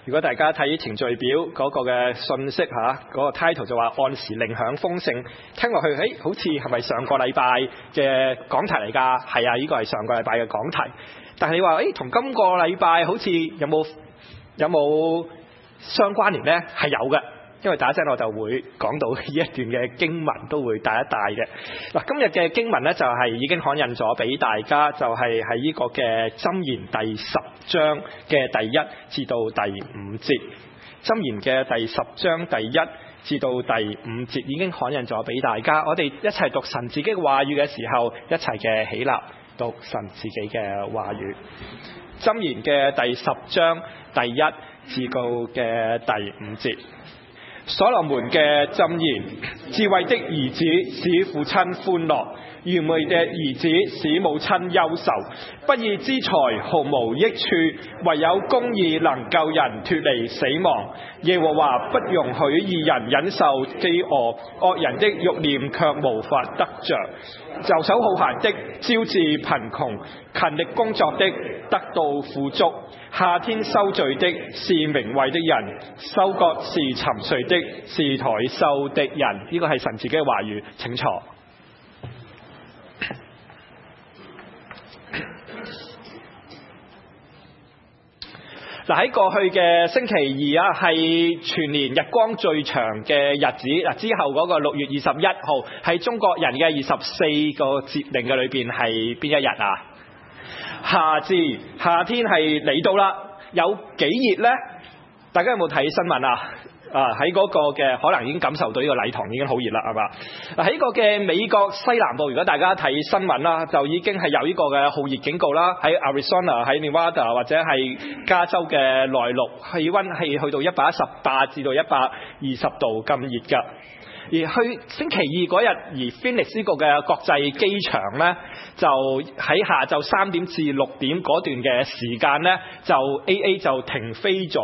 如果大家睇程序表嗰個嘅信息嗰個 title 就話按時令享豐盛，聽落去好似係咪上個禮拜嘅講題嚟㗎？係啊，呢個係上個禮拜嘅講題。但係你話同今個禮拜好似有冇相關聯呢？係有嘅。因為打陣我就會講到呢一段嘅經文都會帶一帶嘅。嗱，今日嘅經文呢，就係已經刊印咗俾大家，就係喺呢個嘅箴言第10章嘅第1至到第5節。箴言嘅第10章第1至到第5節已經刊印咗俾大家。我哋一齊讀神自己嘅話語嘅時候，一齊嘅起立讀神自己嘅話語。箴言嘅第10章第1至到嘅第5節。所羅門嘅箴言：智慧的兒子使父親歡樂，愚昧的兒子使母親憂愁。不義之財毫無益處，唯有公義能救人脫離死亡。耶和華不容許義人忍受飢餓，惡人的慾念卻無法得着。遊手好閒的招致貧窮，勤力工作的得到富足。夏天收聚的是名貴的人，收割是沉睡的，是抬收的人。呢個係神自己嘅話語，請坐。嗱，喺過去嘅星期2係全年日光最長嘅日子。之後嗰個6月21號係中國人嘅24個節令嘅裏邊係邊一日啊？夏至，夏天係嚟到啦，有幾熱呢？大家有冇睇新聞啊？喺嗰個嘅可能已經感受到呢個禮堂已經好熱啦，係嘛？喺個嘅美國西南部，如果大家睇新聞啦，就已經係有呢個嘅酷熱警告啦。喺 Arizona、喺 Nevada 或者係加州嘅內陸，氣温係去到118至到120度咁熱㗎。而去星期2嗰日，而 Phoenix 呢個嘅國際機場呢，就喺下晝3點至6點嗰段嘅時間呢，就 AA 就停飛咗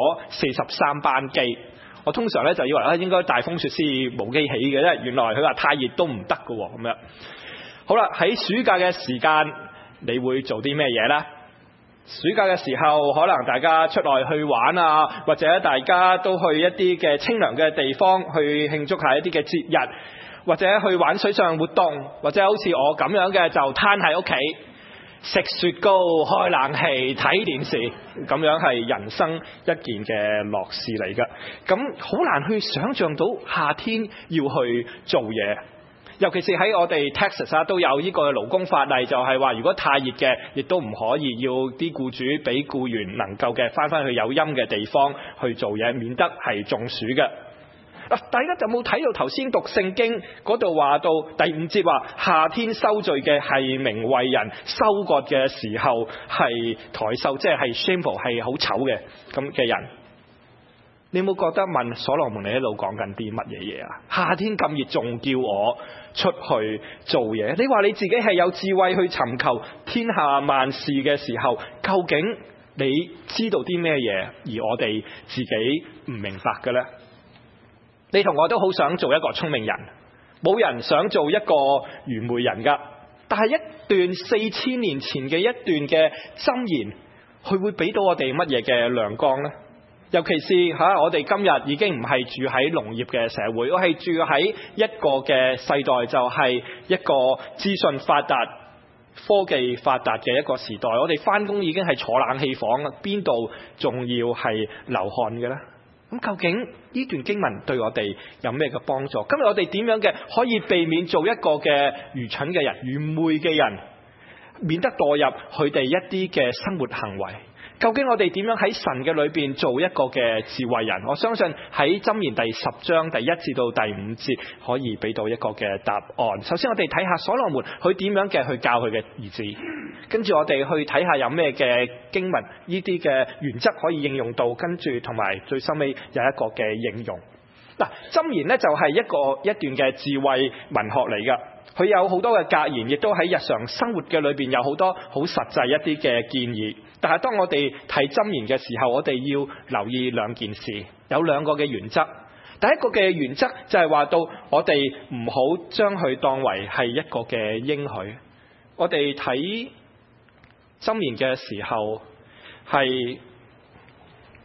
43班機。我通常咧就以為應該大風雪先冇機起嘅，因為原來佢話太熱都唔得㗎喎，咁樣。好啦，喺暑假嘅時間，你會做啲咩嘢呢？暑假嘅時候，可能大家出外去玩啊，或者大家都去一啲嘅清涼嘅地方去慶祝下一啲嘅節日，或者去玩水上活動，或者好似我咁樣嘅就攤喺屋企食雪糕、開冷氣、睇電視，咁樣係人生一件嘅樂事嚟㗎。咁好難去想像到夏天要去做嘢。尤其是喺我哋 Texas 都有呢個勞工法例，就係話如果太熱嘅，亦都唔可以要啲僱主俾僱員能夠嘅翻去有陰嘅地方去做嘢，免得係中暑嘅。大家就冇睇到頭先讀聖經嗰度話到第5節話夏天收聚嘅係名貴人，收割嘅時候係抬收，即係 shameful 係好醜嘅咁嘅人。你有冇覺得問所羅門你喺度講緊啲乜嘢嘢啊？夏天咁熱仲叫我出去做嘢？你話你自己係有智慧去尋求天下萬事嘅時候，究竟你知道啲咩嘢而我哋自己唔明白嘅呢？你同我都好想做一個聰明人，冇人想做一個愚昧人㗎。但係一段4000年前嘅一段嘅箴言，佢會俾到我哋乜嘢嘅亮光呢？尤其是我哋今日已經唔係住喺農業嘅社會，我係住喺一個嘅世代，就係一個資訊發達、科技發達嘅一個時代。我哋返工已經係坐冷氣房啦，邊度仲要係流汗嘅呢？咁究竟呢段經文對我哋有咩嘅幫助？今日我哋點樣嘅可以避免做一個嘅愚蠢嘅人、愚昧嘅人，免得墮入佢哋一啲嘅生活行為？究竟我哋點樣喺神嘅裏邊做一個嘅智慧人？我相信喺箴言第10章第1至到第5節可以俾到一個嘅答案。首先我哋睇下所羅門佢點樣嘅去教佢嘅兒子，跟住我哋去睇下有咩嘅經文呢啲嘅原則可以應用到，跟住同埋最收尾有一個嘅應用。箴言呢就係一段嘅智慧文學嚟㗎。佢有好多嘅格言，亦都喺日常生活嘅裏邊有好多好實際一啲嘅建議。但係當我哋睇箴言嘅時候，我哋要留意兩件事，有兩個嘅原則。第一個嘅原則就係話到我哋唔好將佢當為係一個嘅應許。我哋睇箴言嘅時候係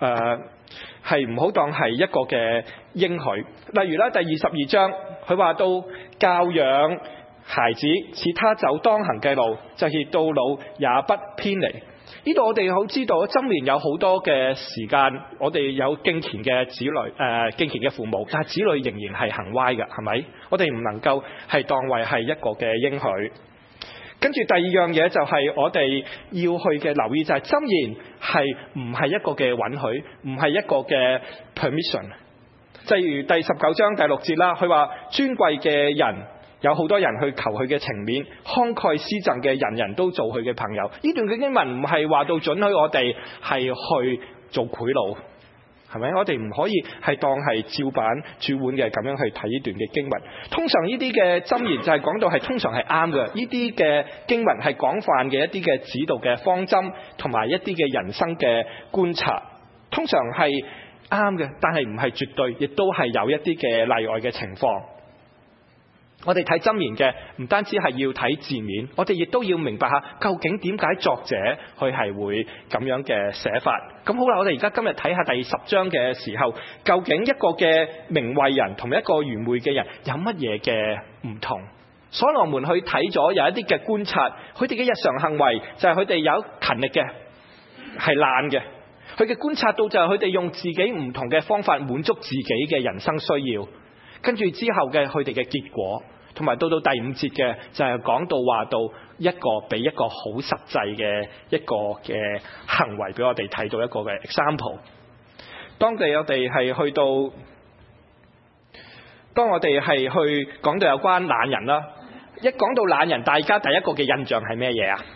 係唔好當係一個嘅應許。例如咧，第22章佢話到教養孩子，使他走當行嘅路，就是到老也不偏離。呢度我哋好知道，箴言有好多嘅時間，我哋有敬虔嘅子女，敬虔嘅父母，但係子女仍然係行歪嘅，係咪？我哋唔能夠係當為係一個嘅應許。跟住第二樣嘢就係我哋要去嘅留意，就係箴言係唔係一個嘅允許，唔係一個嘅 permission。例如第19章第6節啦，佢話尊貴嘅人有好多人去求佢嘅情面，慷慨施贈嘅人人都做佢嘅朋友。呢段嘅經文唔係話到准許我哋係去做賄賂，係咪？我哋唔可以係當係照板煮碗嘅咁樣去睇呢段嘅經文。通常呢啲嘅箴言就係講到係通常係啱嘅，呢啲嘅經文係廣泛嘅一啲嘅指導嘅方針，同埋一啲嘅人生嘅觀察，通常係啱嘅，但係唔係絕對，亦都係有一啲嘅例外嘅情況。我哋睇箴言嘅唔單止係要睇字面，我哋亦都要明白下究竟點解作者佢係會咁樣嘅寫法。咁好啦，我哋而家今日睇下第10章嘅時候，究竟一個嘅名慧人同埋一個愚昧嘅人有乜嘢嘅唔同？所羅門去睇咗有一啲嘅觀察，佢哋嘅日常行為就係佢哋有勤力嘅，係懶嘅。佢嘅觀察到就係佢哋用自己唔同嘅方法滿足自己嘅人生需要，跟住之後嘅佢哋嘅結果。同埋到第5節嘅就係講到話到一個俾一個好實際嘅一個嘅行為俾我哋睇到一個嘅 example。當我哋係去到，當我哋係去講到有關懶人啦，一講到懶人，大家第一個嘅印象係咩嘢啊？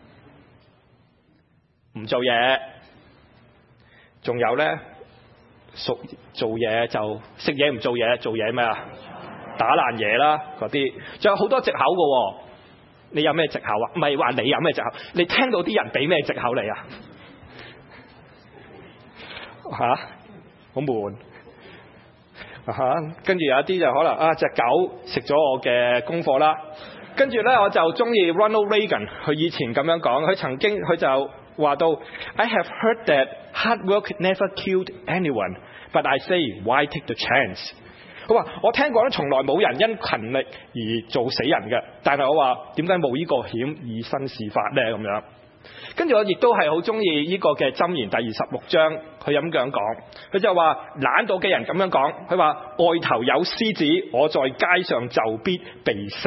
唔做嘢，仲有呢，做嘢就食嘢唔做嘢，做嘢咩啊？打爛嘢啦，嗰啲，仲有好多藉口嘅。你有咩藉口啊？唔係話你有咩藉口，你聽到啲人俾咩藉口你啊？吓，好悶跟住有一啲就可能隻狗食咗我嘅功課啦。跟住呢，我就中意 Ronald Reagan， 佢以前咁樣講，佢就話到 I have heard that hard work never killed anyone, but I say why take the chance。佢話我聽過咧，從來冇人因勤力而做死人嘅，但係我話點解冇呢個險以身試法呢？咁樣。跟住我亦都係好中意呢個嘅箴言第26章，佢咁樣講，佢就話懶惰嘅人咁樣講，佢話外頭有獅子，我在街上就必被殺。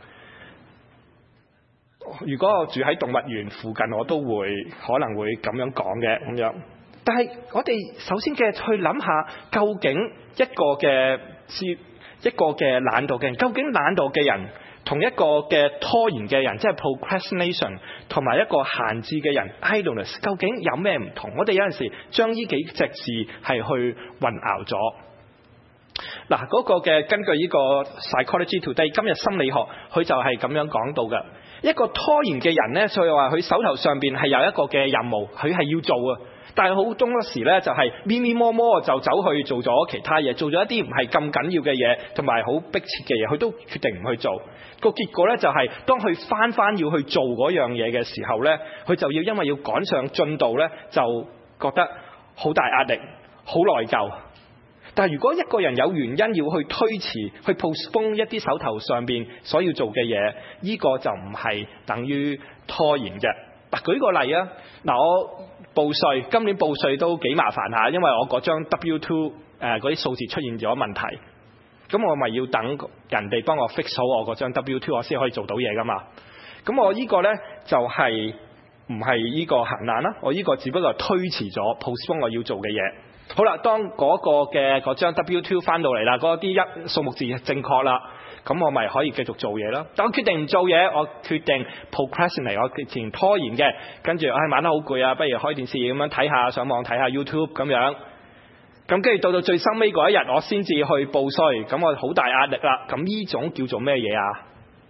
如果我住喺動物園附近，我都可能會咁樣講嘅咁樣。但係我哋首先嘅去諗下，究竟一個嘅懶惰嘅人，究竟懶惰嘅人同一個嘅拖延嘅人，即係 procrastination， 同埋一個閒置嘅人 idleness， 究竟有咩唔同？我哋有陣時將呢幾隻字係去混淆咗。嗱，嗰個嘅根據呢個 Psychology Today 今日心理學，佢就係咁樣講到嘅。一個拖延嘅人呢，所以話佢手頭上邊係有一個嘅任務，佢係要做啊。但係好多時呢，就係咪咪摸摸就走去做咗其他嘢，做咗一啲唔係咁緊要嘅嘢，同埋好迫切嘅嘢，佢都決定唔去做。個結果呢，就係當佢翻要去做嗰樣嘢嘅時候呢，佢就要因為要趕上進度呢，就覺得好大壓力，好內疚。但係如果一個人有原因要去推遲，去 postpone 一啲手頭上邊所要做嘅嘢，呢個就唔係等於拖延嘅。嗱，舉個例啊，我報稅，今年報稅都幾麻煩下，因為我嗰張 W2 嗰啲數字出現咗問題，咁我咪要等人哋幫我 fix 好我嗰張 W2， 我先可以做到嘢噶嘛。咁我呢個呢，就係唔係呢個行難啦，我呢個只不過係推遲咗 postpone 我要做嘅嘢。好啦，當嗰個嘅嗰張 W2 翻到嚟啦，嗰啲數目字正確啦，咁我咪可以繼續做嘢啦。但我決定唔做嘢，我決定 procrastinate， 我決定拖延嘅，跟住晚得好攰啊，不如開電視咁樣睇下，上網睇下 YouTube 咁樣。咁跟住到最收尾嗰一日，我先至去報稅，咁我好大壓力啦。咁呢種叫做咩嘢啊？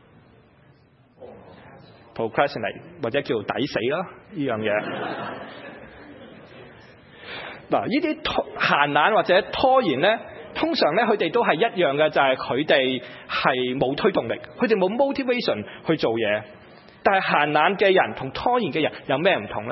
procrastinate 或者叫抵死啦，呢樣嘢。嗱，呢啲閒懶或者拖延呢，通常呢，佢哋都係一樣嘅，就係佢哋係冇推動力，佢哋冇 motivation 去做嘢。但係閒懶嘅人同拖延嘅人有咩唔同呢？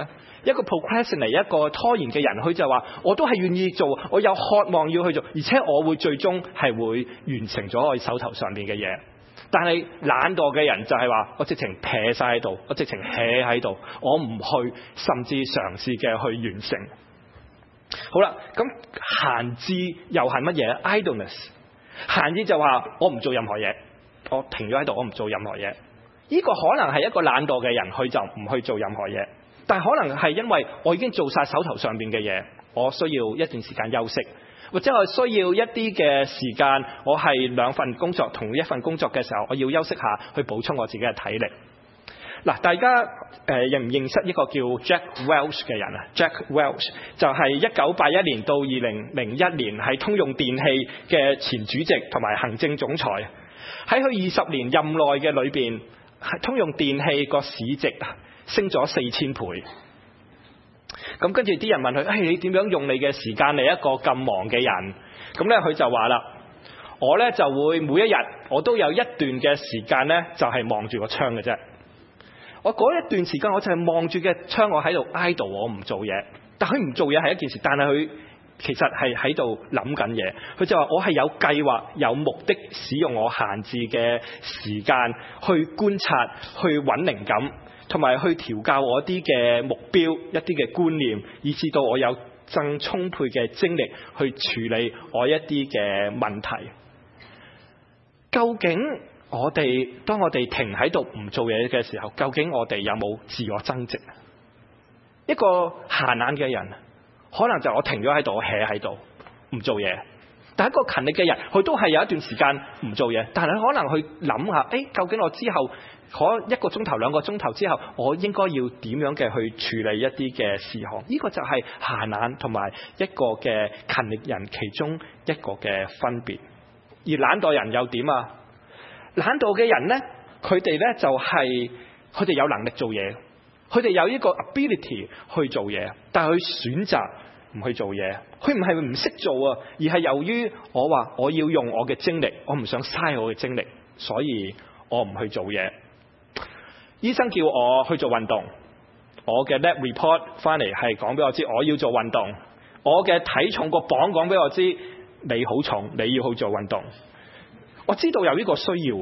一個 procrastinate 一個拖延嘅人，佢就話我都係願意做，我有渴望要去做，而且我會最終係會完成咗我手頭上面嘅嘢。但係懶惰嘅人就係話我直情撇晒喺度，我直情 hea 喺度，我唔去甚至嘗試嘅去完成。好啦，咁閒置又係乜嘢 ？idleness 閒置就話我唔做任何嘢，我停咗喺度，我唔做任何嘢。呢個可能係一個懶惰嘅人，佢就唔去做任何嘢。但係可能係因為我已經做晒手頭上邊嘅嘢，我需要一段時間休息，或者我需要一啲嘅時間，我係兩份工作同一份工作嘅時候，我要休息下去補充我自己嘅體力。嗱，大家認唔認識一個叫 Jack Welch 嘅人啊 ？Jack Welch 就係1981年到2001年係通用電器嘅前主席同埋行政總裁。喺佢20年任內嘅裏邊，通用電器個市值升咗4000倍。咁跟住啲人問佢：你點樣用你嘅時間？你一個咁忙嘅人，咁咧佢就話啦：我咧就會每一日我都有一段嘅時間咧，就係望住個窗嘅啫。我嗰一段時間我就係望住嘅窗，我喺度 idle， 我唔做嘢。但佢唔做嘢係一件事，但係佢其實係喺度諗緊嘢。佢就話我係有計劃、有目的使用我閒置嘅時間去觀察、去揾靈感，同埋去調教我啲嘅目標、一啲嘅觀念，以至到我有更充沛嘅精力去處理我一啲嘅問題。究竟當我哋停喺度唔做嘢嘅時候，究竟我哋有冇自我增值？一個閒懶嘅人，可能就我停咗喺度，我 hea 喺度唔做嘢。但係一個勤力嘅人，佢都係有一段時間唔做嘢，但係可能去諗下，究竟我之後嗰1個鐘頭、2個鐘頭之後，我應該要點樣嘅去處理一啲嘅事項？呢個就係閒懶同埋一個嘅勤力人其中一個嘅分別。而懶惰人又點啊？懶惰嘅人呢，佢哋呢就係佢哋有能力做嘢，佢哋有呢個 ability 去做嘢，但係佢選擇唔去做嘢。佢唔係唔識做啊，而係由於我話我要用我嘅精力，我唔想嘥我嘅精力，所以我唔去做嘢。醫生叫我去做運動，我嘅 lab report 翻嚟係講俾我知我要做運動，我嘅體重個磅講俾我知你好重，你要去做運動。我知道有呢個需要，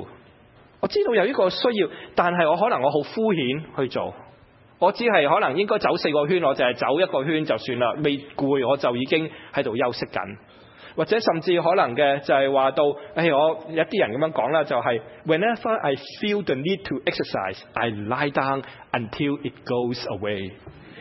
但係我可能我好敷衍去做，我只係可能應該走4個圈，我就係走1個圈就算啦，未攰我就已經喺度休息緊。或者甚至可能嘅就係話到，我有啲人咁樣講啦，就係 Whenever I feel the need to exercise, I lie down until it goes away。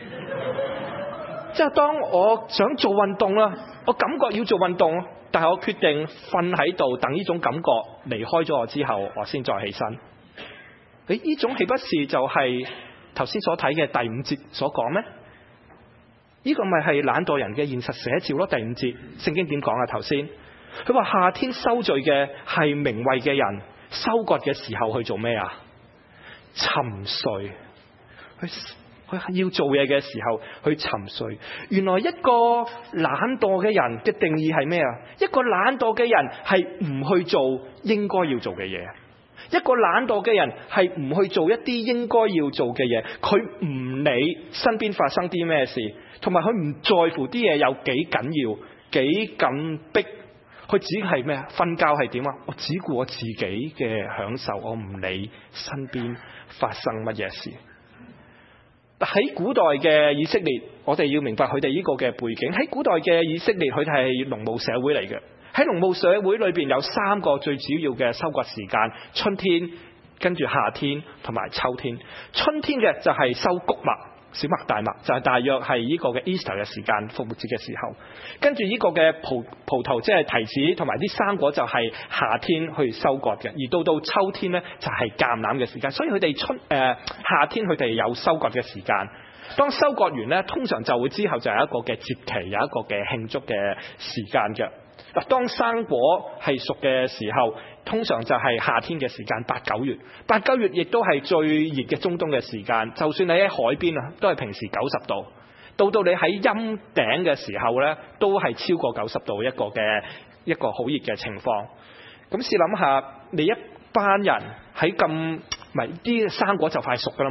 即係當我想做運動啦，我感覺要做運動，但係我決定瞓喺度等呢種感覺離開咗我之後，我先再起身。呢種豈不是就係頭先所睇嘅第5節所講咩？呢個咪係懶惰人嘅現實寫照咯。第5節聖經點講啊？頭先佢話夏天收聚嘅係名貴嘅人，收割嘅時候去做咩啊？沉睡。佢要做嘢嘅時候去沉睡。原來一個懶惰嘅人嘅定義係咩啊？一個懶惰嘅人係唔去做應該要做嘅嘢。一個懶惰嘅人係唔去做一啲應該要做嘅嘢，佢唔理身邊發生啲咩事，同埋佢唔在乎啲嘢有幾緊要、幾咁逼，佢只係咩啊？瞓覺係點啊？我只顧我自己嘅享受，我唔理身邊發生乜嘢事。喺古代嘅以色列，我哋要明白佢哋呢個嘅背景。喺古代嘅以色列，佢哋係農務社會嚟嘅。喺農務社會裏邊有3個最主要嘅收割時間：春天、跟住夏天同埋秋天。春天嘅就係收穀物、小麥、大麥，就係大約係呢個嘅 Easter 嘅時間，復活節嘅時候。跟住呢個嘅葡萄，即係提子同埋啲生果，就係夏天去收割嘅。而到秋天呢，就係橄欖嘅時間。所以佢哋夏天佢哋有收割嘅時間。當收割完呢，通常就會之後就有一個嘅節期，有一個嘅慶祝嘅時間嘅。嗱，當生果係熟嘅時候，通常就係夏天嘅時間，8、9月。8、9月亦都係最熱嘅中東嘅時間。就算你喺海邊啊，都係平時90度。到你喺陰頂嘅時候呢，都係超過90度一個好熱嘅情況。咁試諗下，你一班人喺咁，咪啲生果就快熟噶啦嘛。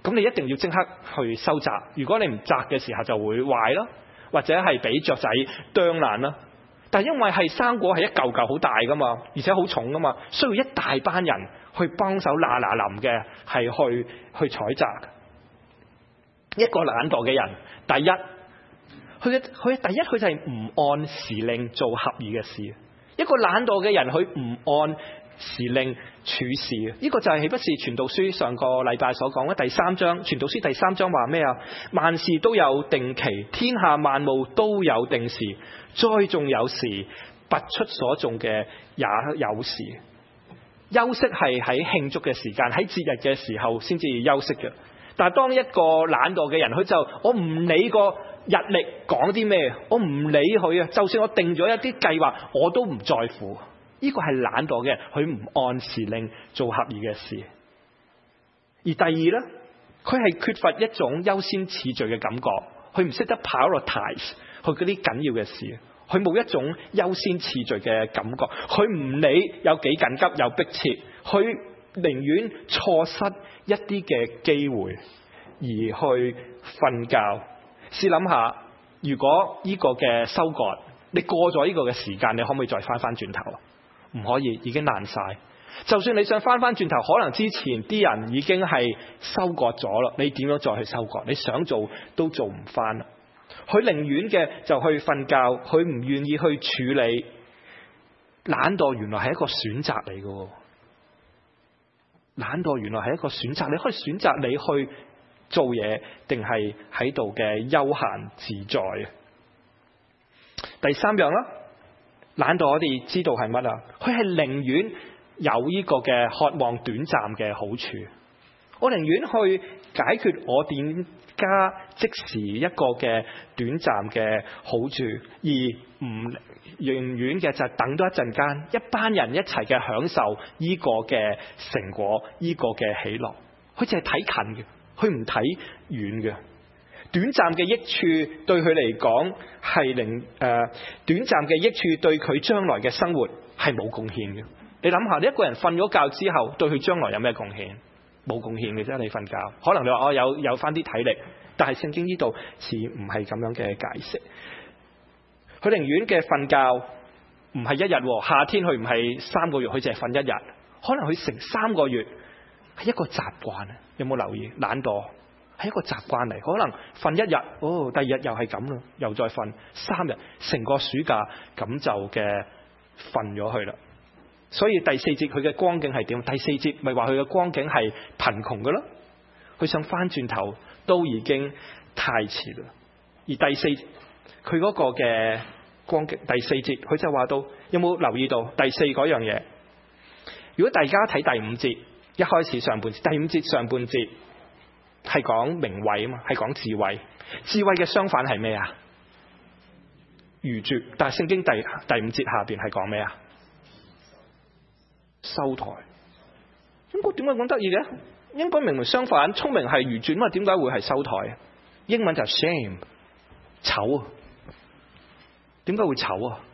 咁你一定要即刻去收摘。如果你唔摘嘅時候就會壞咯，或者係俾雀仔啄爛啦。但係因為係生果係一嚿嚿好大噶嘛，而且好重噶嘛，需要一大班人去幫手嗱臨嘅係去採摘。一個懶惰嘅人，第一佢就係唔按時令做合意嘅事。一個懶惰嘅人，佢唔按時令處事。呢個就係豈不是傳道書上個禮拜所講嘅第三章。傳道書第三章話咩啊？萬事都有定期，天下萬物都有定時，栽種有時，拔出所種嘅也有時。休息係喺慶祝嘅時間，喺節日嘅時候先至休息嘅。但係當一個懶惰嘅人，佢就我唔理個日曆講啲咩，我唔理佢啊，就算我定咗一啲計劃，我都唔在乎。呢個係懶惰嘅人，佢唔按時令做合意嘅事。而第二呢，佢係缺乏一種優先次序嘅感覺，佢唔識得 prioritize 佢嗰啲緊要嘅事，佢冇一種優先次序嘅感覺，佢唔理有幾緊急有迫切，佢寧願錯失一啲嘅機會而去瞓覺。試諗下，如果呢個嘅收割你過咗呢個嘅時間，你可唔可以再翻轉頭啊？唔可以，已經爛晒。就算你想翻轉頭，可能之前啲人已經係收割咗啦，你點樣再去收割？你想做都做唔翻啦。佢寧願嘅就去瞓覺，佢唔願意去處理。懶惰原來係一個選擇嚟嘅。懶惰原來係一個選擇，你可以選擇你去做嘢，定係喺度嘅悠閒自在。第三樣啦，懶惰我哋知道係乜啊？佢係寧願有呢個嘅渴望短暫嘅好處，我寧願去解決我點加即時一個嘅短暫嘅好處，而唔寧願嘅就係等多一陣間，一班人一齊嘅享受呢個嘅成果，呢個嘅喜樂。佢淨係睇近嘅，佢唔睇遠嘅。短暫嘅益處對佢嚟講係短暫嘅益處對佢將來嘅生活係冇貢獻嘅。你諗下，你一個人瞓咗覺之後，對佢將來有咩貢獻？冇貢獻嘅啫。你瞓覺，可能你話我有翻啲體力，但係聖經呢度似唔係咁樣嘅解釋。佢寧願嘅瞓覺唔係一日，夏天佢唔係3個月，佢淨係瞓一日，可能佢成3個月係一個習慣。有冇留意？懶惰係一個習慣嚟，可能瞓一日，第二日又係咁啦，又再瞓3日，成個暑假咁就嘅瞓咗去啦。所以第4節佢嘅光景係點？第4節咪話佢嘅光景係貧窮嘅咯，佢想翻轉頭都已經太遲啦。而第4佢嗰個嘅光景，第4節佢就話到，有冇留意到第4嗰樣嘢？如果大家睇第5節，一開始上半節，第5節上半節係講名位啊嘛，係講智慧。智慧嘅相反係咩啊？愚拙。但係聖經第5節下邊係講咩啊？收台。應該點解咁得意嘅？應該明明相反，聰明係愚拙嘛，點解會係收台？英文就係 shame， 醜啊！點解會醜啊？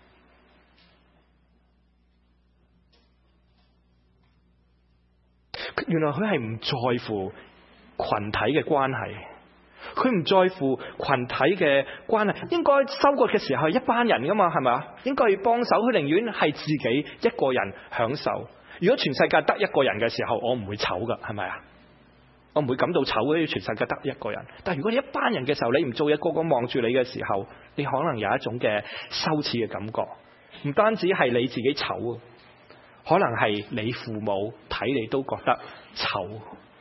原來佢係唔在乎群體嘅關係，佢唔在乎群體嘅關係。應該收割嘅時候係一班人噶嘛，係咪啊？應該要幫手，佢寧願係自己一個人享受。如果全世界得一個人嘅時候，我唔會醜噶，係咪啊？我唔會感到醜嘅，全世界得一個人。但係如果你一班人嘅時候，你唔做嘢，個個望住你嘅時候，你可能有一種嘅羞恥嘅感覺。唔單止係你自己醜，可能係你父母睇你都覺得醜。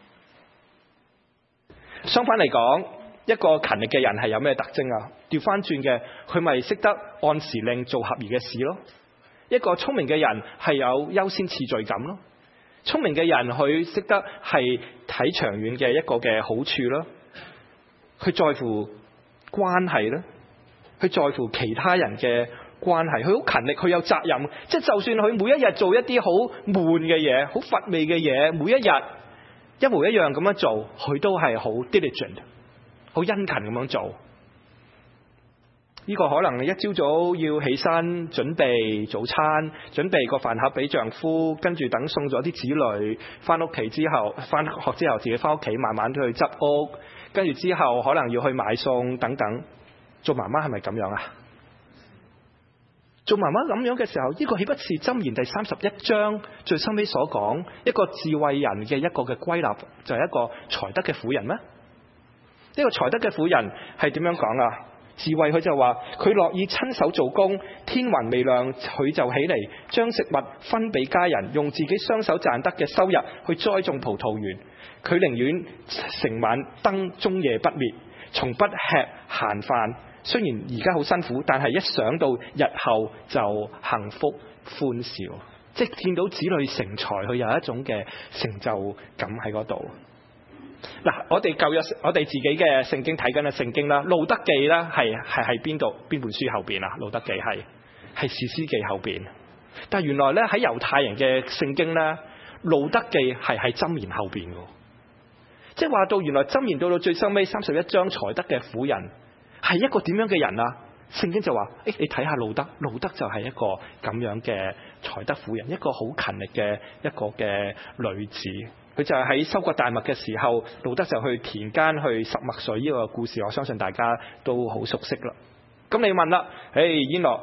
相反嚟講，一個勤力嘅人係有咩特徵啊？調翻轉嘅，佢咪識得按時令做合宜嘅事咯。一個聰明嘅人係有優先次序感咯。聰明嘅人佢識得係睇長遠嘅一個嘅好處咯。佢在乎關係啦，佢在乎其他人嘅關係，佢好勤力，佢有責任。即係就算佢每一日做一啲好悶嘅嘢、好乏味嘅嘢，每一日一模一樣咁樣做，佢都係好 diligent， 好殷勤咁樣做。 呢個可能一朝早要起身準備早餐，準備個飯盒俾丈夫，跟住等送咗啲子女翻屋企之後，翻學之後自己翻屋企慢慢去執屋，跟住之後可能要去買餸等等。做媽媽係咪咁樣啊？做媽媽咁樣嘅時候，呢個豈不是箴言第31章最收尾所講一個智慧人嘅一個嘅歸納，就係一個才德嘅婦人咩？呢個才德嘅婦人係點樣講啊？智慧佢就話佢樂意親手做工，天還未亮佢就起嚟，將食物分俾家人，用自己雙手賺得嘅收入去栽種葡萄園。佢寧願成晚燈終夜不滅，從不吃閒飯。雖然而家好辛苦，但係一想到日後就幸福歡笑，即係見到子女成才，佢有一種嘅成就感喺嗰度。嗱，我哋舊約我哋自己嘅聖經睇緊嘅聖經啦，路德記啦係喺邊度？邊本書後邊啊？路德記係士師記後邊。但係原來咧喺猶太人嘅聖經咧，路德記係喺箴言後邊嘅，即係話到原來箴言到最收尾31章才德嘅婦人係一個點樣嘅人啊？聖經就話，你睇下路德就係一個咁樣嘅才德婦人，一個好勤力嘅一個嘅女子。佢就係喺收割大麥嘅時候，路德就去田間去拾麥穗。呢個故事我相信大家都好熟悉啦。咁你問啦，以諾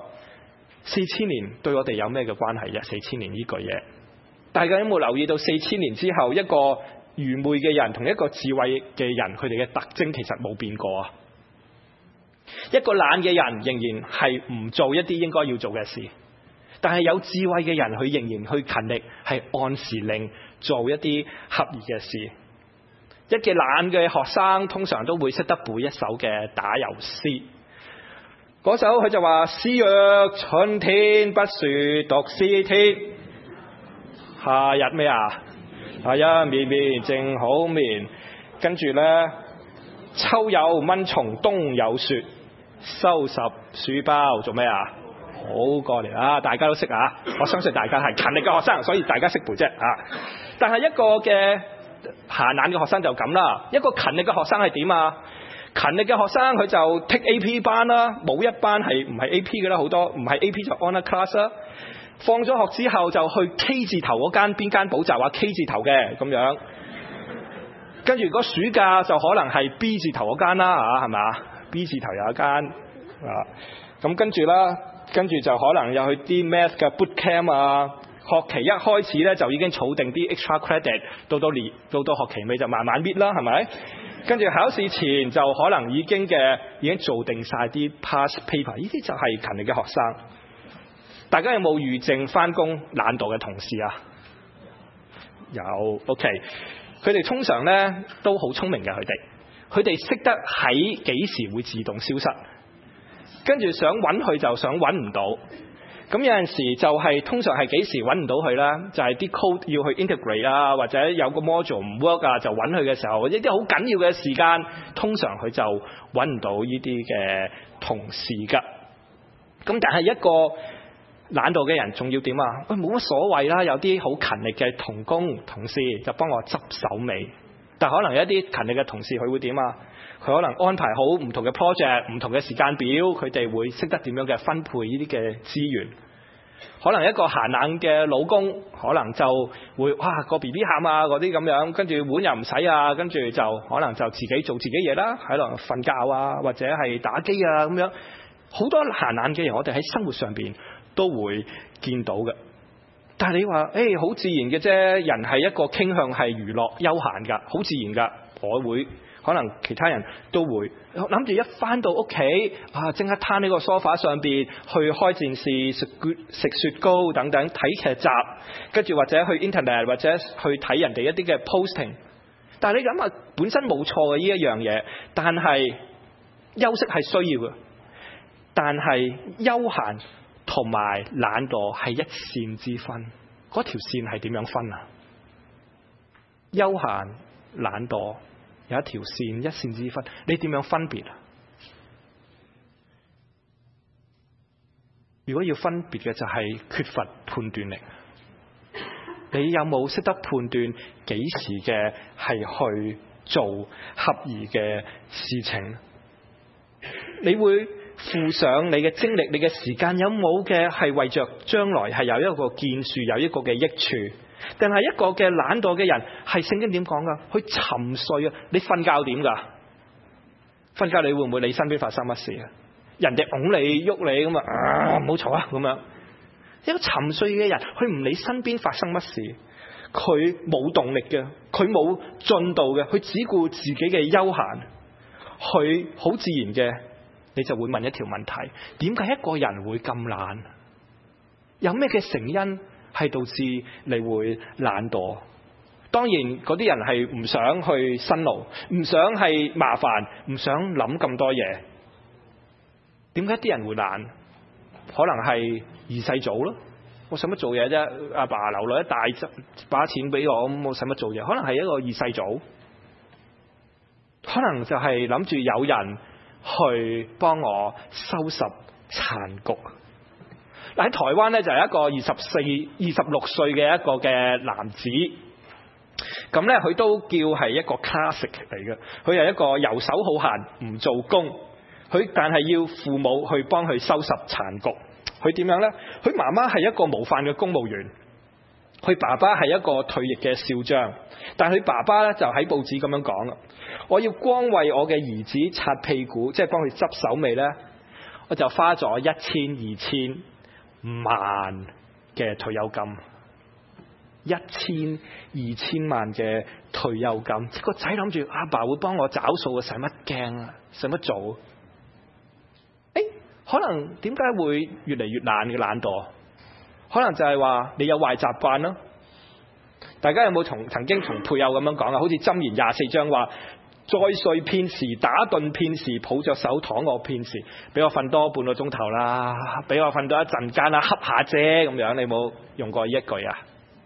4000年對我哋有咩嘅關係啫？4000年呢句嘢，大家有冇留意到4000年之後一個愚昧嘅人同一個智慧嘅人，佢哋嘅特徵其實冇變過啊？一個懶嘅人仍然係唔做一啲應該要做嘅事，但係有智慧嘅人佢仍然去勤力，係按時令做一啲合宜嘅事。一個懶嘅學生通常都會識得背一首嘅打油詩，嗰首佢就話：詩若春天，不說讀詩天。夏日咩啊？夏日綿綿正好眠。跟住呢，秋有蚊蟲，冬有雪。收拾書包做咩啊？好過嚟啊！大家都識啊！我相信大家係勤力嘅學生，所以大家識背啫啊！但係一個嘅閒懶嘅學生就咁啦。一個勤力嘅學生係點啊？勤力嘅學生佢就 take AP 班啦，冇一班係唔係 AP 嘅啦，好多唔係 AP 就 honor class 啦。放咗學之後就去 K 字頭嗰間邊間補習啊 K 字頭嘅咁樣。跟住如果暑假就可能係 B 字頭嗰間啦啊，係咪啊？B 字頭有一間啊，咁跟住啦，跟住就可能又去啲 math 嘅 boot camp 啊。學期一開始咧就已經儲定啲 extra credit，到學期尾就慢慢搣啦，係咪？跟住考試前就可能已經做定晒啲 past paper， 呢啲就係勤力嘅學生。大家有冇遇正返工懶惰嘅同事啊？有 ，OK， 佢哋通常咧都好聰明嘅，佢哋識得喺幾時會自動消失，跟住想揾佢就想揾唔到。咁有陣時就係通常係幾時揾唔到佢啦？就係啲 code 要去 integrate 啊，或者有個 module 唔 work 啊，就揾佢嘅時候，一啲好緊要嘅時間，通常佢就揾唔到呢啲嘅同事㗎。咁但係一個懶惰嘅人仲要點啊？冇乜所謂啦，有啲好勤力嘅同事就幫我執手尾。但可能有一啲勤力嘅同事佢會點啊？佢可能安排好唔同嘅 project、唔同嘅時間表，佢哋會識得點樣嘅分配呢啲嘅資源。可能一個閒懶嘅老公，可能就會個 BB 喊啊嗰啲咁樣，跟住碗又唔洗啊，跟住就可能就自己做自己嘢啦，喺度瞓覺啊，或者係打機啊咁樣。好多閒懶嘅人，我哋喺生活上邊都會見到嘅。但係你話好自然嘅啫，人係一個傾向係娛樂休閒㗎，好自然㗎。我會可能其他人都會諗住一返到屋企即刻攤喺個梳化上邊去開電視食雪糕等等睇劇集，跟住或者去 internet 或者去睇人哋一啲嘅 posting。但係你諗下，本身冇錯嘅呢一樣嘢，但係休息係需要嘅，但係休閒同埋懶惰係一線之分，嗰條線係點樣分啊？休閒懶惰有一條線，一線之分，你點樣分別啊？如果要分別嘅就係缺乏判斷力，你有冇識得判斷幾時嘅係去做合宜嘅事情？你會付上你嘅精力、你嘅時間，有冇嘅係為着將來係有一個建樹、有一個嘅益處？定係一個嘅懶惰嘅人，係聖經點講噶？去沉睡啊！你瞓覺點噶？瞓覺你會唔會你身邊發生乜事啊？人哋拱你喐你咁啊，唔好嘈啊咁樣。一個沉睡嘅人，佢唔理身邊發生乜事，佢冇動力嘅，佢冇進度嘅，佢只顧自己嘅休閒，佢好自然嘅，你就會問一條問題：點解一個人會咁懶？有咩嘅成因係導致你會懶惰？當然嗰啲人係唔想去辛勞，唔想係麻煩，唔想諗咁多嘢。點解啲人會懶？可能係二世祖咯。我使乜做嘢啫？阿爸留落一大把錢俾我，咁我使乜做嘢？可能係一個二世祖，可能就係諗住有人去幫我收拾殘局。嗱，喺台灣咧就係一個26歲嘅一個嘅男子，咁咧佢都叫係一個 classic 嚟嘅。佢係一個遊手好閒，唔做工，但係要父母去幫佢收拾殘局。佢點樣呢？佢媽媽係一個模範嘅公務員，佢爸爸係一個退役嘅少將，但係佢爸爸咧就喺報紙咁樣講啦：我要光為我嘅兒子擦屁股，即係幫佢執手尾呢，我就花咗1200萬嘅退休金，1200萬嘅退休金。個仔諗住阿爸會幫我找數，使乜驚啊？使乜做？可能點解會越嚟越懶惰？可能就係話你有壞習慣咯。大家有冇曾經同配偶咁樣講啊？好似箴言24章話：再睡片時，打盹片時，抱着手躺臥片時，俾我瞓多半個鐘頭啦，俾我瞓多一陣間啦，瞌下啫咁樣。你有冇用過呢一句啊？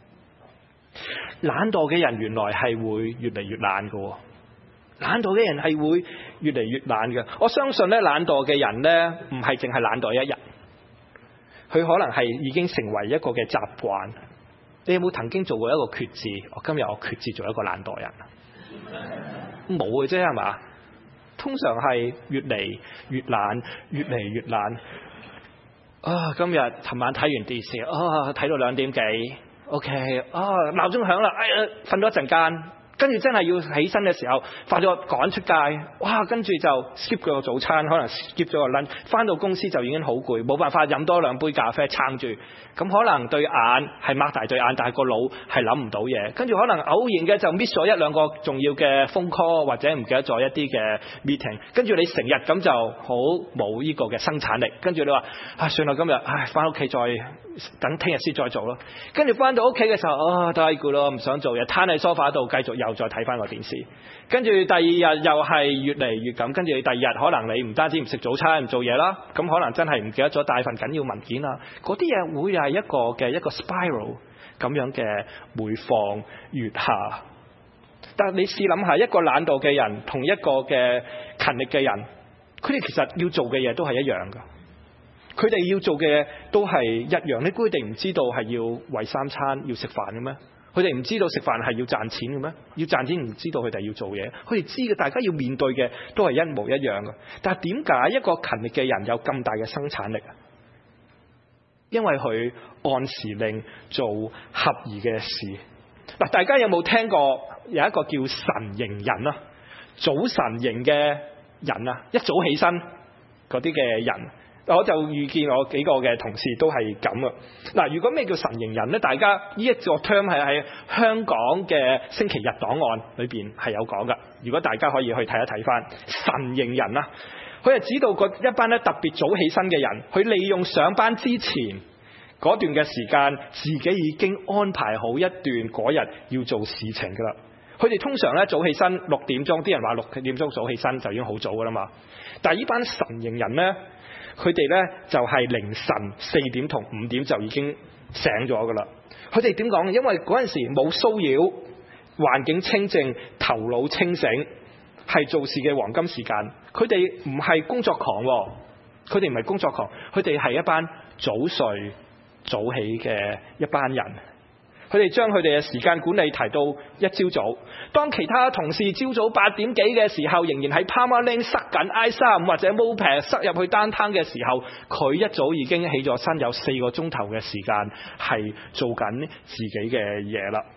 懶惰嘅人原來係會越嚟越懶㗎。懶惰嘅人係會越嚟越懶嘅。我相信咧，懶惰嘅人咧唔係淨係懶惰一日，佢可能係已經成為一個嘅習慣。你有冇曾經做過一個決志？今日我決志做一個懶惰人。冇嘅啫，係嘛？通常係越嚟越懶，越嚟越懶。今日尋晚睇完電視，睇到2點幾。OK， 鬧鐘響啦，瞓多一陣間。跟住真係要起身嘅時候，快咗趕出街，哇！跟住就 skip 咗個早餐，可能 skip 咗個 lunch， 翻到公司就已經好攰，冇辦法飲多2杯咖啡撐住。咁可能對眼係擘大對眼，但係個腦係諗唔到嘢。跟住可能偶然嘅就 miss 咗1-2個重要嘅 phone call，或者唔記得咗一啲嘅 meeting。跟住你成日咁就好冇呢個嘅生產力。跟住你話算啦，今日翻屋企再等聽日先再做咯。跟住翻到屋企嘅時候，太攰咯，唔想做嘢，攤喺梳化度繼續又再睇翻個電視。跟住第二日又係越嚟越咁，跟住你第二日可能你唔單止唔食早餐唔做嘢啦，咁可能真係唔記得咗帶份緊要文件啦。嗰啲嘢會係一個 spiral 咁樣嘅每況愈下。但係你試諗下，一個懶惰嘅人同一個嘅勤力嘅人，佢哋其實要做嘅嘢都係一樣噶。佢哋要做嘅嘢都係一樣。你估佢哋唔知道係要為3餐要食飯嘅咩？佢哋唔知道食飯係要賺錢嘅咩？要賺錢唔知道佢哋要做嘢。佢哋知嘅，大家要面對嘅都係一模一樣嘅。但係點解一個勤力嘅人有咁大嘅生產力啊？因為佢按時令做合宜嘅事。嗱，大家有冇聽過有一個叫晨型人啊？早晨型嘅人啊，一早起身嗰啲嘅人。我就遇見我幾個嘅同事都係咁啊！嗱，如果咩叫晨型人呢？大家呢一個 term 係喺香港嘅星期日檔案裏邊係有講噶。如果大家可以去睇一睇翻晨型人啊，佢係指到一班咧特別早起身嘅人，佢利用上班之前嗰段嘅時間，自己已經安排好一段嗰日要做事情噶啦。佢哋通常咧早起身6點鐘，啲人話6點鐘早起身就已經好早噶啦嘛。但係呢班晨型人呢，佢哋呢就係凌晨4點同5點就已經醒咗噶啦。佢哋點講？因為嗰陣時冇騷擾，環境清靜，頭腦清醒，係做事嘅黃金時間。佢哋唔係工作狂，佢哋唔係工作狂，佢哋係一班早睡早起嘅一班人。 佢哋將佢哋嘅時間管理提到一朝早。當其他同事朝早8點幾嘅時候，仍然喺 Palmer Lane 塞緊 I35或者 Moped 塞入去downtown嘅時候，佢一早已經起咗身，有4個鐘頭嘅時間係做緊自己嘅嘢啦。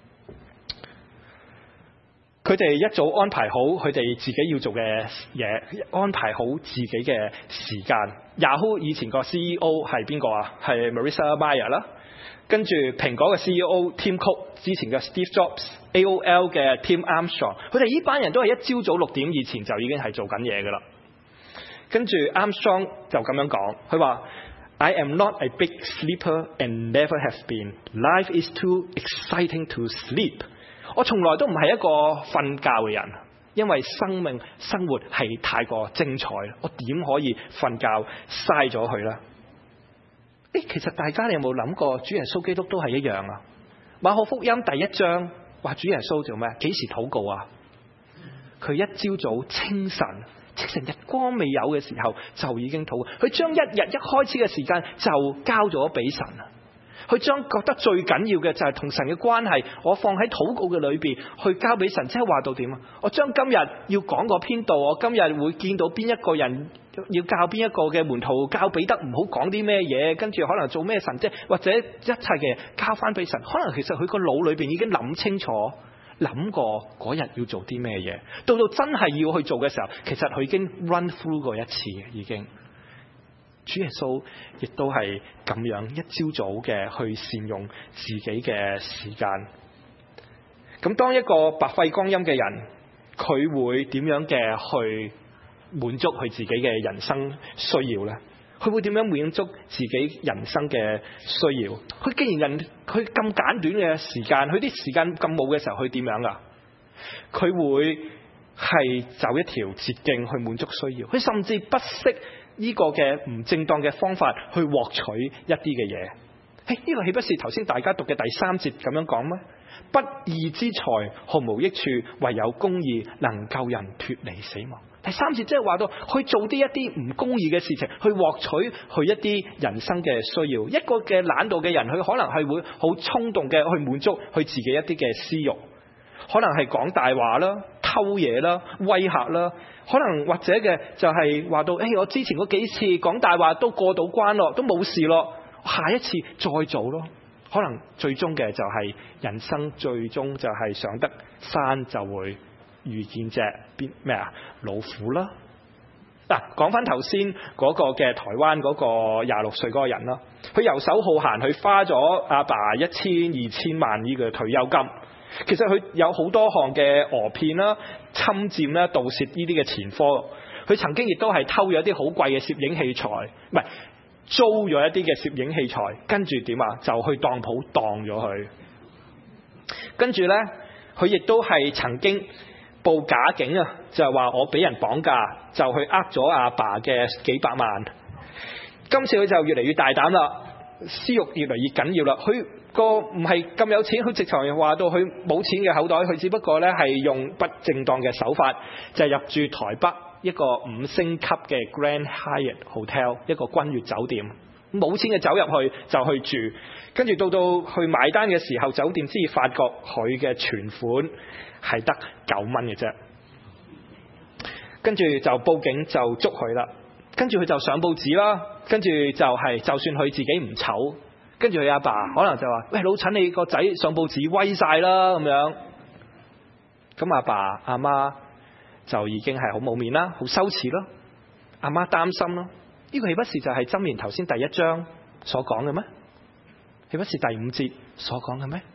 佢哋一早安排好佢哋自己要做嘅嘢，安排好自己嘅時間。Yahoo 以前個 CEO 係邊個啊？係 Marissa Mayer 啦。跟住蘋果嘅 CEO Tim Cook， 之前嘅 Steve Jobs，AOL 嘅 Tim Armstrong， 佢哋呢班人都係一朝早6點以前就已經係做緊嘢噶啦。跟住 Armstrong 就咁樣講，佢話 I am not a big sleeper and never have been. Life is too exciting to sleep. 我從來都唔係一個瞓覺嘅人，因為生活係太過精彩，我點可以瞓覺嘥咗佢呢？其實大家你有冇諗過，主耶穌基督都係一樣啊？馬可福音第1章話主耶穌做咩？幾時禱告啊？佢一朝早清晨日光未有嘅時候就已經禱告，佢將一日一開始嘅時間就交咗俾神啊！佢將覺得最緊要嘅就係同神嘅關係，我放喺禱告嘅裏邊去交俾神，即係話到點啊？我將今日要講個篇道，我今日會見到邊一個人，要教邊一個嘅門徒，教彼得唔好講啲咩嘢，跟住可能做咩神蹟，或者一切嘅交翻俾神。可能其實佢個腦裏邊已經諗清楚，諗過嗰日要做啲咩嘢，到真係要去做嘅時候，其實佢已經 run through 過一次已經。主耶穌亦都係咁樣一朝早嘅去善用自己嘅時間。咁當一個白費光陰嘅人，佢會點樣嘅去滿足佢自己嘅人生需要呢？佢會點樣滿足自己人生嘅需要？佢既然佢咁簡短嘅時間，佢啲時間咁冇嘅時候，佢點樣啊？佢會係走一條捷徑去滿足需要，佢甚至不惜呢個嘅唔正當嘅方法去獲取一啲嘅嘢。呢個豈不是頭先大家讀嘅第3節咁樣講咩？不義之財毫無益處，唯有公義能救人脫離死亡。第3節即係話到去做啲一啲唔公義嘅事情，去獲取佢一啲人生嘅需要。一個嘅懶惰嘅人，佢可能係會好衝動嘅去滿足佢自己一啲嘅私欲，可能係講大話啦、偷嘢啦、威嚇啦，可能或者嘅就係話到，我之前嗰幾次講大話都過到關咯，都冇事咯，下一次再做咯。可能最終嘅就係人生，最終就係上得山就會遇見隻咩啊老虎啦。講翻頭先嗰個嘅台灣嗰個26歲嗰個人啦，佢遊手好閒，佢花咗阿爸1200萬呢個退休金。其實佢有好多項嘅訛騙啦、侵佔啦、盜竊呢啲嘅前科。佢曾經亦都係偷咗一啲好貴嘅攝影器材，唔係租咗一啲嘅攝影器材，跟住點啊？就去當鋪當咗佢。跟住呢，佢亦都係曾經報假警啊，就係話我俾人綁架，就去呃咗阿爸嘅幾百萬。今次佢就越嚟越大膽啦，私欲越嚟越緊要啦。佢個唔係咁有錢，佢直頭話到佢冇錢嘅口袋，佢只不過呢係用不正當嘅手法，就係入住台北一個5星級嘅 Grand Hyatt Hotel， 一個君悅酒店，冇錢嘅走入去就去住，跟住到去買單嘅時候，酒店先至發覺佢嘅存款係得9蚊嘅啫，跟住就報警就捉佢啦，跟住佢就上報紙啦，跟住就係就算佢自己唔醜，跟住佢阿爸可能就話：喂，老陳，你個仔上報紙威晒啦咁樣。咁阿爸阿媽就已經係好冇面啦，好羞恥咯。阿媽擔心咯，呢個豈不是就係箴言頭先第1章所講嘅咩？豈不是第5節所講嘅咩？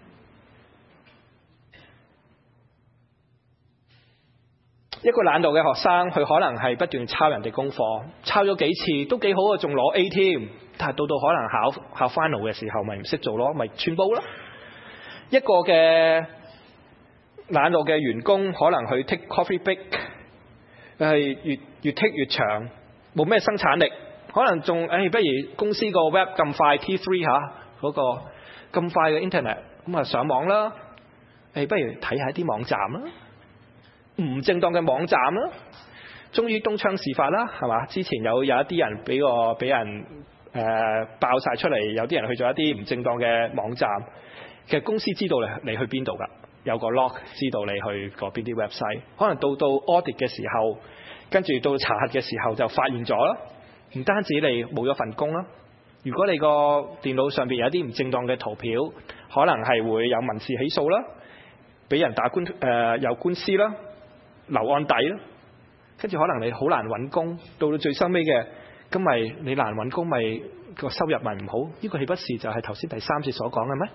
一個懶惰嘅學生，佢可能係不斷抄人哋功課，抄咗幾次都幾好啊，仲攞 A 添。但係到可能考 final 嘅時候，咪唔識做咯，咪串煲咯。一個嘅懶惰嘅員工，可能去 take coffee break， 係越 take 越長，冇咩生產力，可能仲不如公司個 web 咁快 T3 嚇嗰個咁快嘅 internet， 咁啊上網啦，不如睇下啲網站啦。唔正當嘅網站啦，終於東窗事發啦，係嘛？之前有一啲人俾人爆晒出嚟，有啲人去咗一啲唔正當嘅網站， 其實公司知道你去邊度㗎，有個 log 知道你去過邊啲 website。可能到 audit 嘅時候，跟住到查核嘅時候就發現咗啦。唔單止你冇咗份工啦，如果你個電腦上邊有啲唔正當嘅圖表，可能係會有民事起訴啦，俾人打有官司啦，留案底啦，跟住可能你好難揾工，到最收尾嘅，咁咪你難揾工咪個收入咪唔好？呢個豈不是就係頭先第3節所講嘅咩？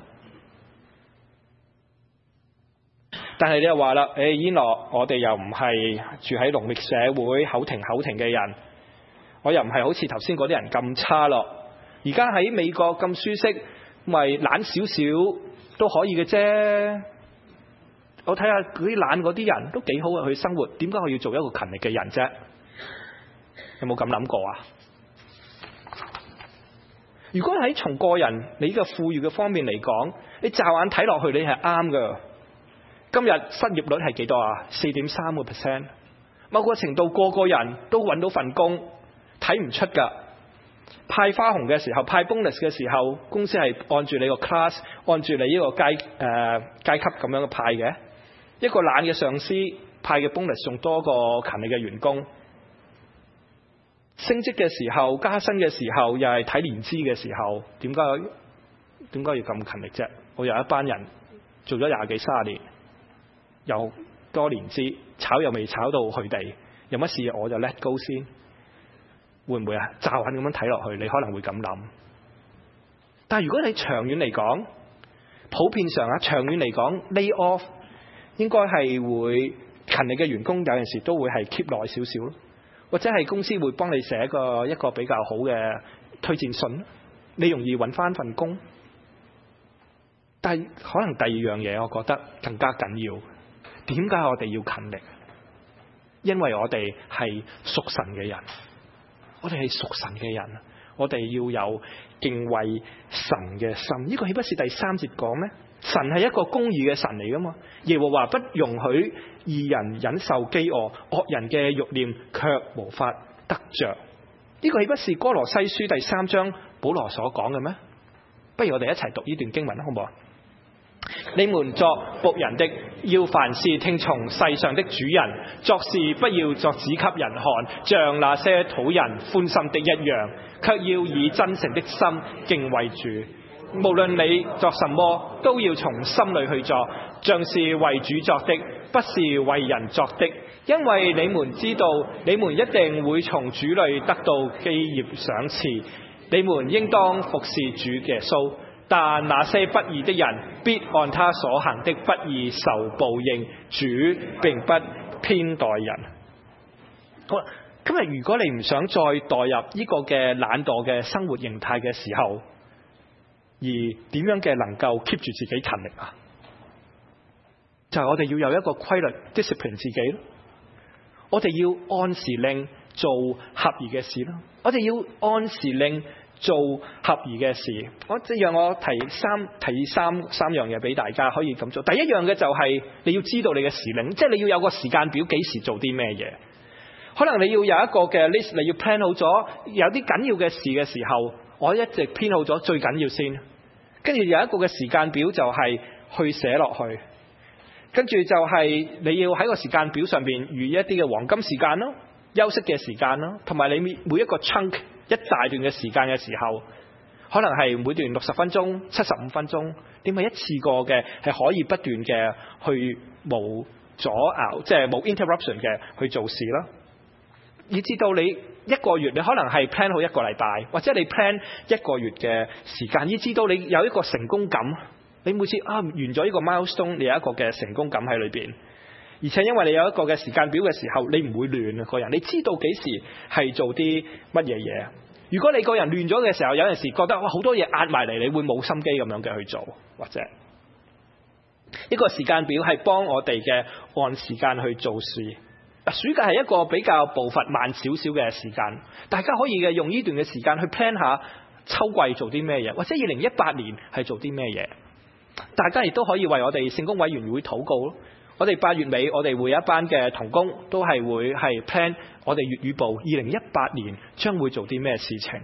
但係你又話啦，燕樂，我哋又唔係住喺農業社會口停嘅人，我又唔係好似頭先嗰啲人咁差咯。而家喺美國咁舒適，咪懶少少都可以嘅啫。我睇下嗰啲懶嗰啲人都幾好啊，去生活。點解我要做一個勤力嘅人啫？有冇咁諗過啊？如果喺從個人你嘅富裕嘅方面嚟講，你驟眼睇落去你係啱㗎。今日失業率係幾多啊？4.3%。某個程度個個人都揾到份工，睇唔出㗎。派花紅嘅時候，派 bonus 嘅時候，公司係按住你個 class， 按住你呢個階級咁樣嘅派嘅。一個懶嘅上司派嘅 bonus 仲多過勤力嘅員工。升職嘅時候，加薪嘅時候，又係睇年資嘅時候，點解要咁勤力啫？我有一班人做咗20幾30年，有多年資，炒又未炒到佢哋，有乜事我就 let go 先，會唔會啊？驟眼咁樣睇落去，你可能會咁諗。但係如果你長遠嚟講，普遍上長遠嚟講 lay off 應該係會勤力嘅員工有陣時都會係 keep 耐少少咯。或者係公司會幫你寫一個比較好嘅推薦信，你容易揾翻份工。但係可能第二樣嘢，我覺得更加緊要。點解我哋要勤力？因為我哋係屬神嘅人，我哋係屬神嘅人，我哋要有敬畏神嘅心。呢個豈不是第3節講咩？神係一個公義嘅神嚟噶嘛？耶和華不容許義人忍受飢餓，惡人嘅慾念卻無法得着。呢個豈不是哥羅西書第3章保羅所講嘅咩？不如我哋一齊讀呢段經文啦，好唔好啊？你們作僕人的，要凡事聽從世上的主人，作事不要作只給人看，像那些討人歡心的一樣，卻要以真誠的心敬畏主。無論你作什麼，都要從心裏去做，像是為主作的，不是為人作的。因為你們知道，你們一定會從主裏得到基業賞賜。你們應當服侍主耶穌。但那些不義的人，必按他所行的不義受報應。主並不偏待人。好啦，今日如果你唔想再墮入呢個嘅懶惰嘅生活形態嘅時候，而點樣嘅能夠 keep 住自己勤力啊？就係我哋要有一個規律 discipline 自己咯。我哋要按時令做合宜嘅事咯。我哋要按時令做合宜嘅事。讓我提三樣嘢俾大家可以咁做。第一樣嘅就係你要知道你嘅時令，即係你要有個時間表，幾時做啲咩嘢。可能你要有一個嘅 list， 你要 plan 好咗，有啲緊要嘅事嘅時候，我一直編好咗最緊要先，跟住有一個嘅時間表就係去寫落去，跟住就係你要喺個時間表上邊預一啲嘅黃金時間咯，休息嘅時間咯，同埋你每一個 chunk 一大段嘅時間嘅時候，可能係每段60分鐘、75分鐘，點解一次過嘅係可以不斷嘅去冇阻撓，即係冇 interruption 嘅去做事啦。以至到你一個月，你可能係 plan 好一個禮拜，或者你 plan 一個月嘅時間，以至到你有一個成功感。你每次完咗呢個 milestone， 你有一個嘅成功感喺裏邊。而且因為你有一個嘅時間表嘅時候，你唔會亂個人，你知道幾時係做啲乜嘢嘢。如果你個人亂咗嘅時候，有陣時覺得哇好多嘢壓埋嚟，你會冇心機咁樣嘅去做，或者一個時間表係幫我哋嘅按時間去做事。暑假係一個比較步伐慢少少嘅時間，大家可以嘅用呢段嘅時間去 plan 下秋季做啲咩嘢，或者2018年係做啲咩嘢。大家亦都可以為我哋聖工委員會禱告咯。我哋8月尾我哋會有一班嘅同工都係會係 plan 我哋粵語部2018年將會做啲咩事情。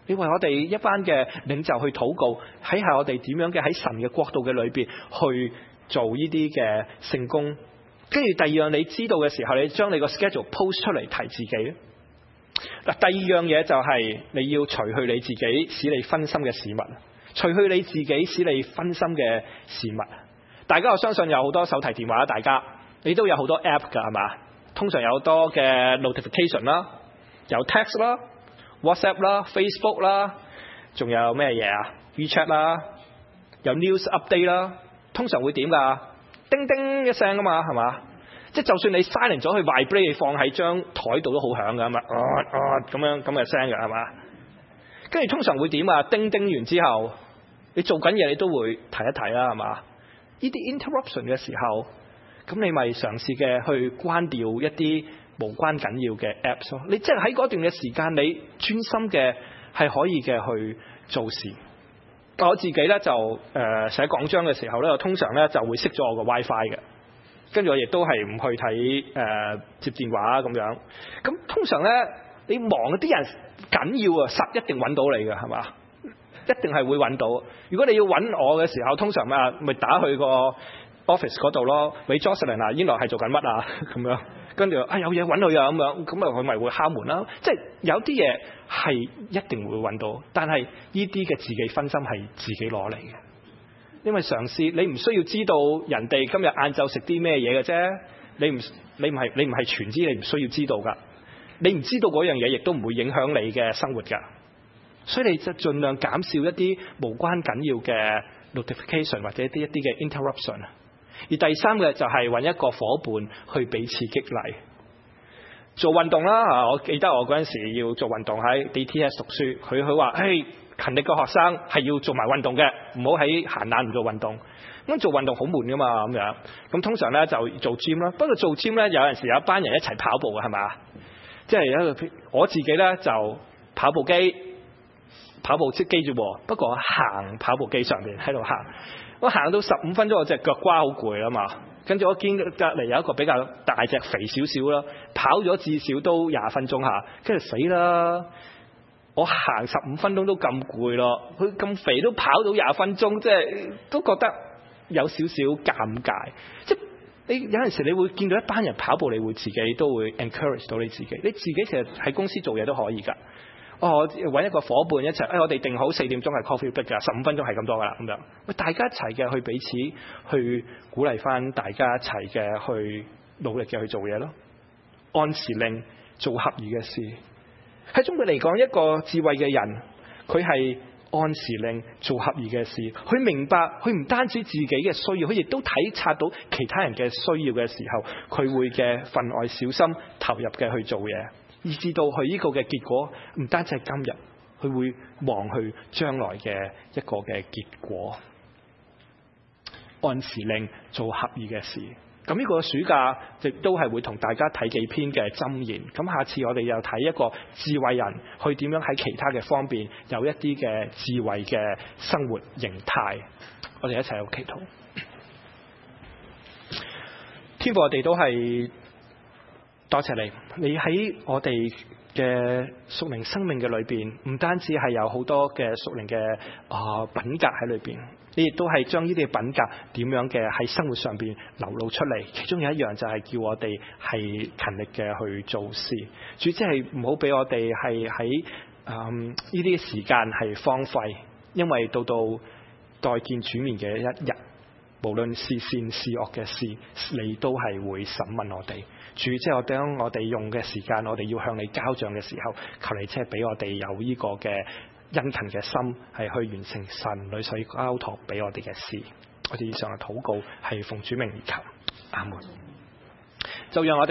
你為我哋一班嘅領袖去禱告，睇下我哋點樣嘅喺神嘅國度嘅裏邊去做呢啲嘅聖工。跟住第二樣你知道嘅時候，你將你個 schedule post 出嚟提自己。嗱，第二樣嘢就係你要除去你自己使你分心嘅事物，除去你自己使你分心嘅事物。大家我相信有好多手提電話，大家你都有好多 app 㗎係嘛？通常有好多嘅 notification 啦，有 text 啦、WhatsApp 啦、Facebook 啦，仲有咩嘢啊 WeChat 啦，有 news update 啦。通常會點㗎？叮叮一聲㗎嘛，係嘛？即係就算你 silent 咗，去 vibrate 你放喺張台度都好響㗎嘛，咁樣咁嘅聲㗎係嘛？跟住通常會點啊？叮叮完之後，你做緊嘢你都會提一提啦係嘛？呢啲 interruption 嘅時候，咁你咪嘗試嘅去關掉一啲無關緊要嘅 apps 咯。你即係喺嗰段嘅時間，你專心嘅係可以嘅去做事。我自己咧就寫講章嘅時候咧，我通常咧就會熄咗我個 WiFi 嘅，跟住我亦都係唔去睇接電話咁樣。咁通常咧你忙啲人緊要啊，實一定揾到你嘅係嘛？一定係會揾到。如果你要揾我嘅時候，通常咪打去個 office 嗰度咯。喂 Jocelyn 啊，原來係做緊乜啊？咁樣跟住有嘢揾佢啊咁樣，咁啊佢咪會敲門啦。即係有啲嘢係一定會揾到，但係呢啲嘅自己分心係自己攞嚟嘅。因為嘗試你唔需要知道人哋今日晏晝食啲咩嘢嘅啫。你唔係全知，你唔需要知道㗎。你唔知道嗰樣嘢，亦都唔會影響你嘅生活㗎。所以你就盡量減少一啲無關緊要嘅 notification 或者一啲嘅 interruption。而第三嘅就係揾一個夥伴去彼此激勵，做運動啦。我記得我嗰陣時要做運動喺 DTS 讀書，佢話：勤力嘅學生係要做埋運動嘅，唔好喺閒懶唔做運動。咁做運動好悶㗎嘛咁樣。咁通常咧就做 gym 啦。不過做 gym 咧有陣時有一班人一齊跑步嘅係嘛？即係我自己咧就跑步機住喎，不過行跑步機上面喺度行，我行到15分鐘，我隻腳瓜好攰啊嘛。跟住我見隔離有一個比較大隻肥少少啦，跑咗至少都20分鐘下，跟住死啦！我行15分鐘都咁攰咯，佢咁肥都跑到20分鐘，即係都覺得有少少尷尬。即係你有陣時你會見到一班人跑步，你會自己都會 encourage 到你自己。你自己其實喺公司做嘢都可以㗎。揾一個夥伴一齊，我哋定好4點鐘係 coffee break 㗎，15分鐘係咁多㗎啦，咁樣。喂，大家一齊嘅去彼此去鼓勵翻，大家一齊嘅去努力嘅去做嘢咯。按時令做合宜嘅事，喺中國嚟講，一個智慧嘅人，佢係按時令做合宜嘅事。佢明白，佢唔單止自己嘅需要，佢亦都體察到其他人嘅需要嘅時候，佢會嘅分外小心投入嘅去做嘢。以至到佢呢個嘅結果唔單止係今日，佢會望去將來嘅一個嘅結果。按時令做合意嘅事。咁呢個暑假亦都係會同大家睇幾篇嘅箴言。咁下次我哋又睇一個智慧人去點樣喺其他嘅方面有一啲嘅智慧嘅生活形態。我哋一齊去祈禱。天父，我哋都係多謝你，你喺我哋嘅屬靈生命嘅裏邊，唔單止係有好多嘅屬靈嘅品格喺裏邊，你亦都係將呢啲品格點樣嘅喺生活上邊流露出嚟。其中有一樣就係叫我哋係勤力嘅去做事。主，即係唔好俾我哋係喺呢啲時間係荒廢，因為到待見主面嘅一日，無論是善是惡嘅事，你都係會審問我哋。主，即係當我哋用嘅時間，我哋要向你交賬嘅時候，求你即係俾我哋有呢個嘅殷勤嘅心，係去完成神裏所交託俾我哋嘅事。我哋以上嘅禱告係奉主名而求，阿門。就讓我哋